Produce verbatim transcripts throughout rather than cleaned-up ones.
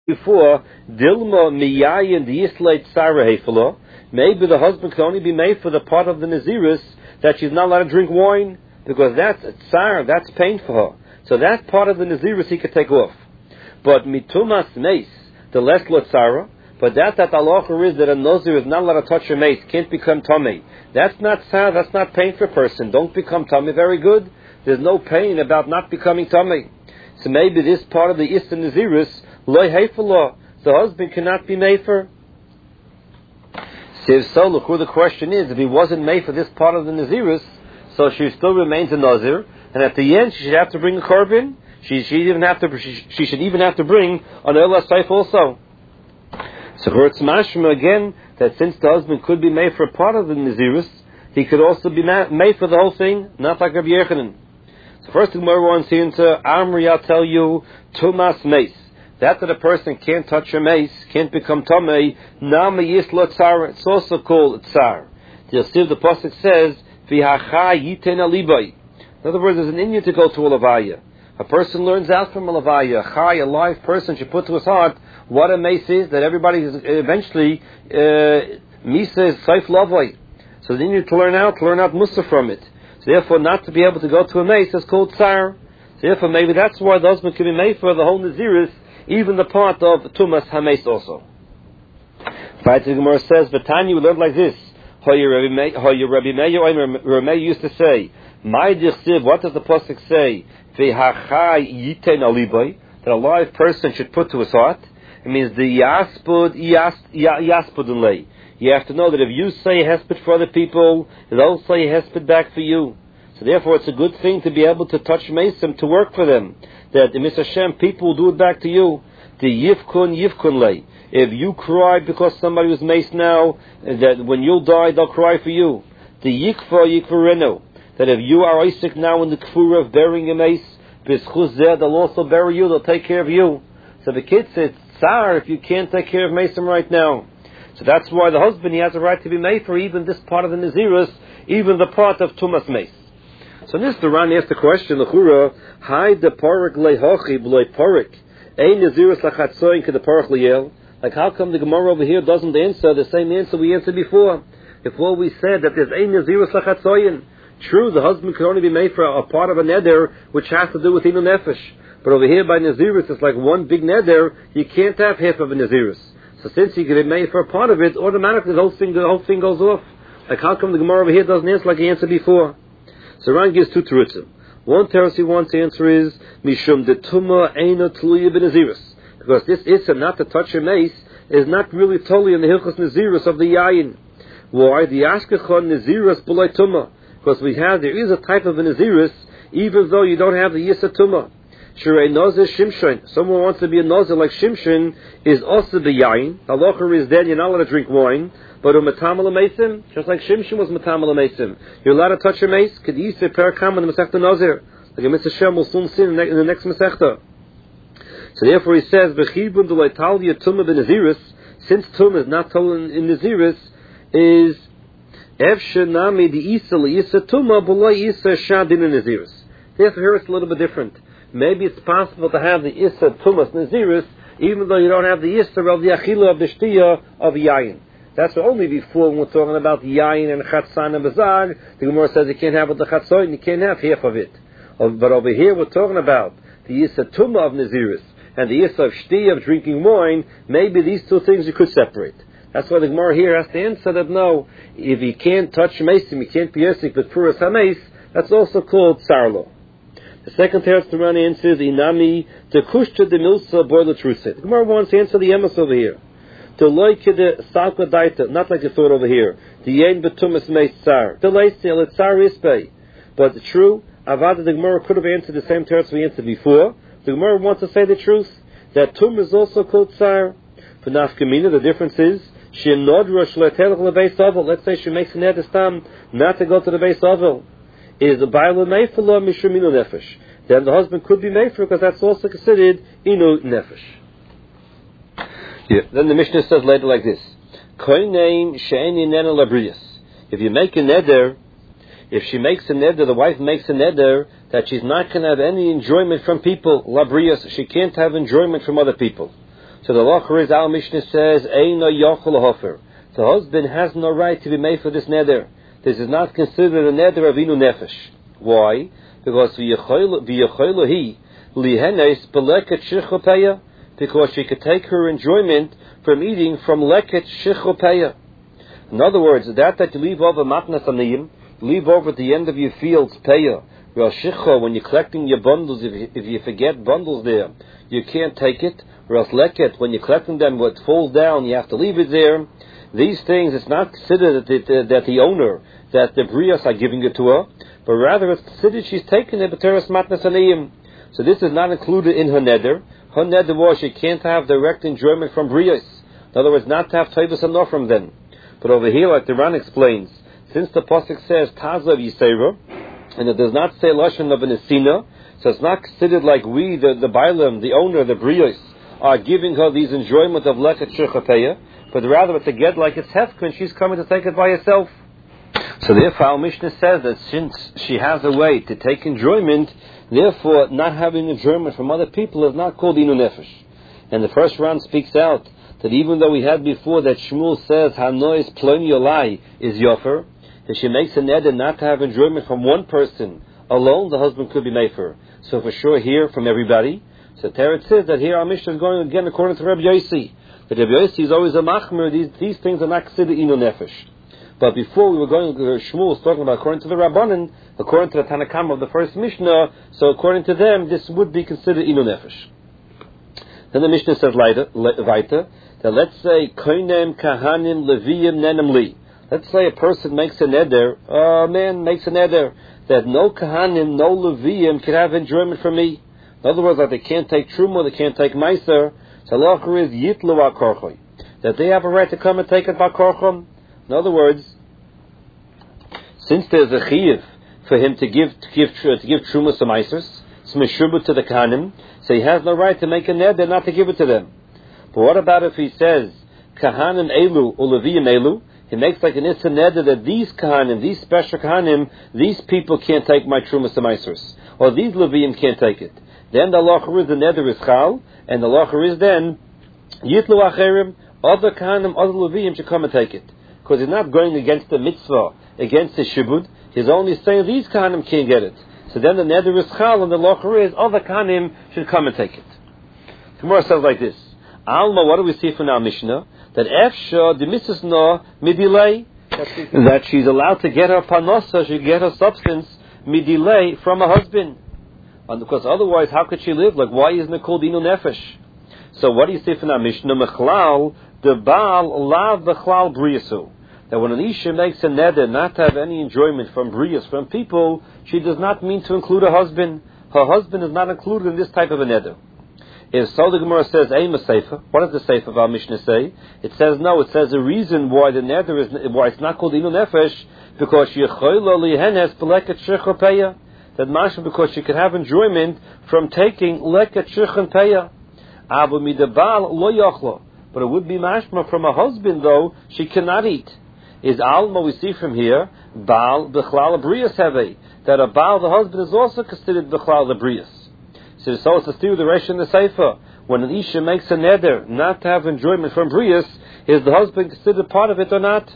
before, Dilma miyayin diislate Sarah hefelo. Maybe the husband can only be made for the part of the Naziris that she's not allowed to drink wine, because that's tsar, that's pain for her. So that part of the Naziris he could take off. But mitumas meis, the less lotzara, but that that halacha is that a Nazir is not allowed to touch her mace, can't become tummy. That's not tsar, that's not pain for a person. Don't become tummy, very good. There's no pain about not becoming tummy. So maybe this part of the Ista Naziris, loy hefelo, the husband cannot be made for. So if so, look who the question is, if he wasn't made for this part of the Naziris, so she still remains a Nazir, and at the end she should have to bring a korban. She she even have to she, she should even have to bring an Elah Saif also. So it's mashma again that since the husband could be made for a part of the Naziris, he could also be ma- made for the whole thing, not like Rabbi Yechanan. So first the Gemara wants to answer, Amri, I'll tell you, Tumas Meis. That that a person can't touch a mace, can't become Tomei, Nama Yisla Tsar, it's also called Tsar. The Yosef, the Pasuk says, V'hachai yiten alibai. In other words, there's an Indian to go to a Levaya. A person learns out from a Levaya. Chai, a live person, should put to his heart what a mace is, that everybody is eventually, uh, Misa is Saif Lavai. So they need to learn out, to learn out Musa from it. So therefore, not to be able to go to a mace is called Tsar. So therefore, maybe that's why the husband can be made for the whole Naziris, even the part of Tumas Hames also. Right, the Gemara says, V'tanya, we learned like this. Hoyer Rabbi Meir, Rabbi Meir used to say, My dichsiv, what does the pasuk say? V'hachai yiten alibai, that a live person should put to his heart. It means the yaspud yaspud lay. You have to know that if you say hesped for other people, they'll say hesped back for you. So therefore, it's a good thing to be able to touch mesim, to work for them. That in Mister Hashem, people will do it back to you. The yivkun yivkun lay. If you cry because somebody was maced now, that when you'll die, they'll cry for you. The yikfa yikvarenu. That if you are Isaac now in the kfura of burying a mace, they'll also bury you, they'll take care of you. So the kid says, Tsar, if you can't take care of Mason right now. So that's why the husband, he has a right to be made for even this part of the Naziris, even the part of Tumas Mace. So this, the Ran asked the question, L'chura, Hai de Parak lehochi b'loi Parak, Ein Naziris lachatzoin ke de Parak leyel. Like how come the Gemara over here doesn't answer the same answer we answered before? If what we said that there's Ein Naziris lachatzoin, true, the husband can only be made for a, a part of a neder which has to do with Inu Nefesh. But over here by Naziris, it's like one big neder, you can't have half of a Naziris. So since you get it made for a part of it, automatically the whole thing, the whole thing goes off. Like how come the Gemara over here doesn't answer like he answered before? So Ran gives two terutzim. One teretz he wants to answer is, Mishum de Tuma Eino Tluya B'Naziris. Because this Issa, not to touch a mace, is not really totally in the Hilchos Naziris of the Yayin. Why? The Ashkechon Naziris B'Loi Tuma. Because we have, there is a type of a Naziris, even though you don't have the Yisa Tuma. Shrei Nazir Shimshon. Someone wants to be a Nazir like Shimshon, is also the Yain. Halacha is then you're not allowed to drink wine, but a Matamal Mesim, just like Shimshon was Matamal Mesim. You're allowed to touch your mace, could you say Parakam in the Masechta Nazir? Like a Mister Shem will soon see in the next Masechta. So therefore he says, Bechibun D'Loi Talia Tumah B'Naziris, since Tumah is not told in, in Naziris, is Efshanami the Isa Isa Tumah B'Loi Isa Shadin in Naziris. Therefore here it's a little bit different. Maybe it's possible to have the Issa Tumas Naziris, even though you don't have the Issa of the Achila of the Shtiya of Yayin. That's only before when we're talking about Yayin and Chatzan and Bazar, the Gemara says you can't have it the Chatzoin, you can't have half of it. But over here we're talking about the Issa Tumah of Naziris and the Issa of Shtiya of drinking wine. Maybe these two things you could separate. That's why the Gemara here has to answer that no, if you can't touch Mesim, you can't be Yosik with Puras HaMeis, that's also called Sarlo. The second teretz to run answers Inami to Kushta de Milsa boil the truth. The Gemara wants to answer the emes over here. To loike de Salka Daita, not like you thought over here. The Yen Betumas Meis Tsar. The Leisel it's Tsar Ispei. But true, Avada the Gemara could have answered the same teretz we answered before. The Gemara wants to say the truth that Tum is also called Tsar. For Nafkamina, the difference is she nodra shletelach lebeis avil. Let's say she makes an edestam not to go to the base avil. Is the Bible made for law mishum inu nefesh? Then the husband could be made for because that's also considered inu nefesh. Yeah. Then the Mishnah says later like this: Koinein she'eni nena labriyas. If you make a neder, if she makes a neder, the wife makes a neder that she's not going to have any enjoyment from people. Labriyas, she can't have enjoyment from other people. So the law is, our Mishnah says, Eino yochel hofer. The husband has no right to be made for this neder. This is not considered a neder of inu nefesh. Why? Because v'yechoylo hi lihenes beleket shichopeya, because she could take her enjoyment from eating from leket shichopeya. In other words, that that you leave over matnas aniyim, leave over at the end of your fields peya. When you're collecting your bundles, if you, if you forget bundles there, you can't take it. Or else leket, when you're collecting them, what falls down, you have to leave it there. These things, it's not considered that the, that the owner, that the brias are giving it to her, but rather it's considered she's taking it b'teres matnas aniyim. So this is not included in her neder. Her neder was she can't have direct enjoyment from brias. In other words, not to have taivas enough from them. But over here, like the Ran explains, since the pasuk says tazav yisera, and it does not say lashon of an esina, so it's not considered like we, the the bailam, the owner, the brios, are giving her these enjoyment of leket shechapeya, but rather it's a get like it's hefkin, she's coming to take it by herself. So therefore our Mishnah says that since she has a way to take enjoyment, therefore not having enjoyment from other people is not called inu nefesh. And the first round speaks out that even though we had before that Shmuel says hanois ploni yolai is yofer, that she makes a neder not to have enjoyment from one person alone, the husband could be made for. So for sure here from everybody. So Teretz says that here our Mishnah is going again according to Rabbi Yossi. That Rabbi Yossi is always a machmer, these, these things are not considered inu nefesh. But before we were going, Shmuel was talking about according to the Rabbanan, according to the Tanakam of the first Mishnah, so according to them, this would be considered inu nefesh. Then the Mishnah says later, weiter, that let's say, koinem kahanim leviyim nenem li. Let's say a person makes a neder, a man makes a neder, that no kahanim, no leviyim can have enjoyment from me. In other words, that they can't take truma, they can't take meiser. So the is yitlu al-korchoy, that they have a right to come and take it by korchom. In other words, since there's a chiyuv for him to give to give to give truma to meisers, smeshubah to the kahanim, so he has no right to make a neder not to give it to them. But what about if he says kahanim elu uleviyim elu? He makes like an issa neder that these kahanim, these special kahanim, these people can't take my truma to meisers, or these leviyim can't take it. Then the halacha is the neder is chal, and the halacha is then yitlu acherim, other kahanim, other leviyim should come and take it, because he's not going against the mitzvah, against the shibud. He's only saying these kahanim can't get it. So then the neder is chal, and the halacha is other kahanim should come and take it. Gemara says like this: Alma, what do we see from our Mishnah? That efsha demisas no midilei, that she's allowed to get her panosa, she get her substance midilei from her husband. And because otherwise, how could she live? Like, why isn't it called inu nefesh? So what do you say from our Mishnah? Mechlal, the baal lav bechlal briyasu. That when an isha makes a neder not to have any enjoyment from briyas, from people, she does not mean to include her husband. Her husband is not included in this type of a neder. If so, the Gemara says, Eim Seifa. What does the Seifa of our Mishnah say? It says no. It says the reason why the neder is, why it's not called inu nefesh, because yechoylo lihenes beleket shechopeya. That mashma, because she could have enjoyment from taking leket shechon peya. Abu midabal lo yochlo. But it would be mashma from a husband, though, she cannot eat. Is alma, we see from here, baal bechlal abrius have, that a baal, the husband, is also considered bechlal abrius. So, so it's a steer the resh in the Sefer. When an isha makes a neder not to have enjoyment from brius, is the husband considered part of it or not?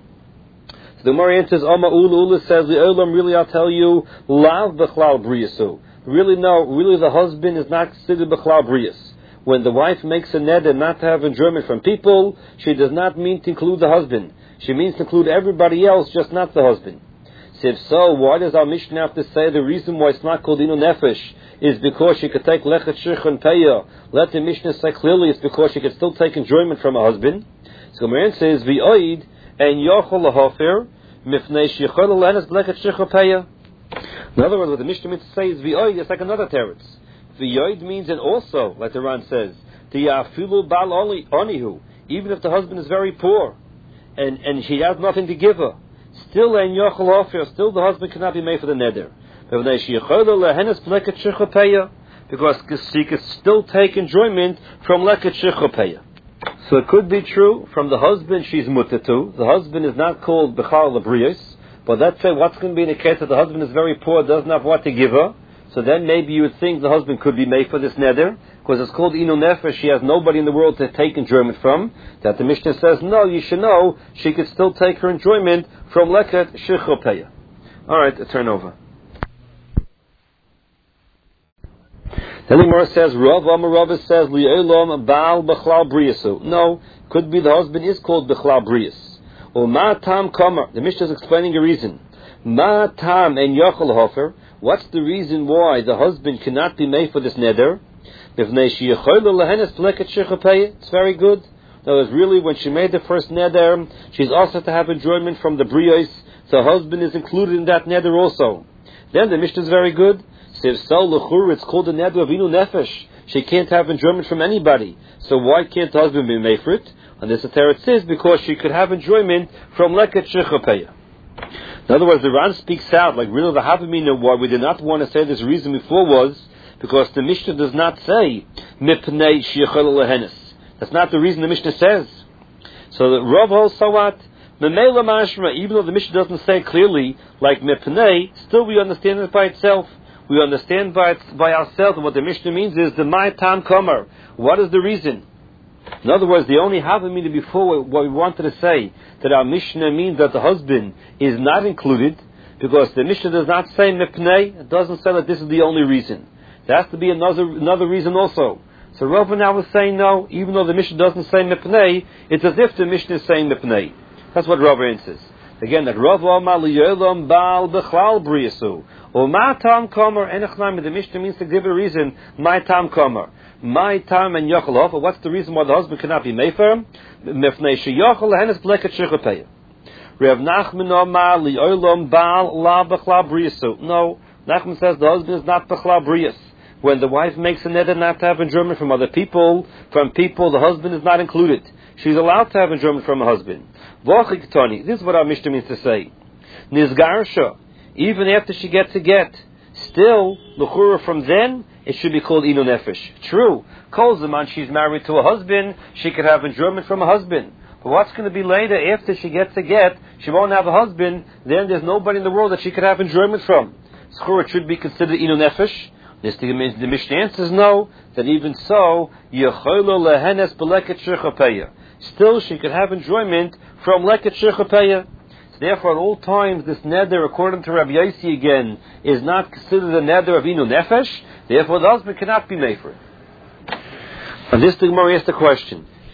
So the Gemara answers, Oma Ula Ula says, the Olam, really I'll tell you, lav bechlal briusu. Really no, really the husband is not considered bechlal brius. When the wife makes a neder not to have enjoyment from people, she does not mean to include the husband. She means to include everybody else, just not the husband. So if so, why does our Mishnah have to say the reason why it's not called inu nefesh is because she could take lechet shirchon peya? Let the Mishnah say clearly it's because she could still take enjoyment from her husband. So Gemara says, v'oid and yochol lahofer mifnei shechol lehenes lechet shirchon peya. In other words, what the Mishnah means to say is v'oid, it's like another teretz. V'oid means and also, like the Ran says, tiyafilu bal onihu, even if the husband is very poor and and she has nothing to give her, still and yochol lahofer, still the husband cannot be made for the neder. Because she could still take enjoyment from leket shechopeya. So it could be true from the husband she's mutter to. The husband is not called bechal labrius, but let's say what's going to be in the case that the husband is very poor, doesn't have what to give her. So then maybe you would think the husband could be made for this neder. because it's called inu nefesh, she has nobody in the world to take enjoyment from, that the Mishnah says, no, you should know, she could still take her enjoyment from leket shechopeya. Alright, a turn over. Then the Gemara says, Rav Amar Rava says, Li'olam Baal B'chlal Briyasu. No, could be the husband is called B'chlal Briyas. Or Ma Tam Kamar. The Mishnah is explaining a reason. Ma Tam En Yochel Hofer. What's the reason why the husband cannot be made for this neder? It's very good. That was really when she made the first neder, she's also to have enjoyment from the Briyas. So the husband is included in that neder also. Then the Mishnah is very good. It's called the neder of inu nefesh. She can't have enjoyment from anybody. So why can't the husband be made for it? And this Ateret says because she could have enjoyment from leket shechopeya. In other words, the Ran speaks out like really the Havamina. Why we did not want to say this reason before was because the Mishnah does not say mipnei sheyachol lehenes. That's not the reason the Mishnah says. So the Rav holds so what? Memela mashma. Even though the Mishnah doesn't say clearly like mipnei, still we understand it by itself. We understand by by ourselves what the Mishnah means is the my tam komer. What is the reason? In other words, the only havamina before what we wanted to say that our Mishnah means that the husband is not included because the Mishnah does not say mipnei. It doesn't say that this is the only reason. There has to be another another reason also. So Rav now was saying no, even though the Mishnah doesn't say mipnei, it's as if the Mishnah is saying mipnei. That's what Rav answers. Again, that Rav Amar Li'olam Baal B'chlal Briyasu. Or Ma Tam Komer Enechnami. The Mishnah means to give a reason. My Tam Komer. My Tam and Yochel Hofer. What's the reason why the husband cannot be made for him? Mefnei sheyochel lehenes bleket shechopeya. Rav Nachman Amar Li'olam Baal La B'chlal Briyasu. No, Nachman says the husband is not B'chlal Briyas. When the wife makes a neder not to have enjoyment from other people, from people, the husband is not included. She's allowed to have enjoyment from her husband. This is what our Mishnah means to say. Nizgarsha, even after she gets a get, still, l'chura from then, it should be called inu nefesh. True, kol zaman she's married to a husband, she could have enjoyment from a husband. But what's going to be later, after she gets a get, she won't have a husband, then there's nobody in the world that she could have enjoyment from. L'chura, it should be considered inu nefesh. This the Mishnah answers no, that even so, yecholo lehenes beleket shechopeya. Still, she could have enjoyment from leket shechopeya. So therefore, at all times, this neder, according to Rabbi Yossi again, is not considered a neder of inu nefesh. Therefore, the husband cannot be made for it. And this the Gemara asks the question: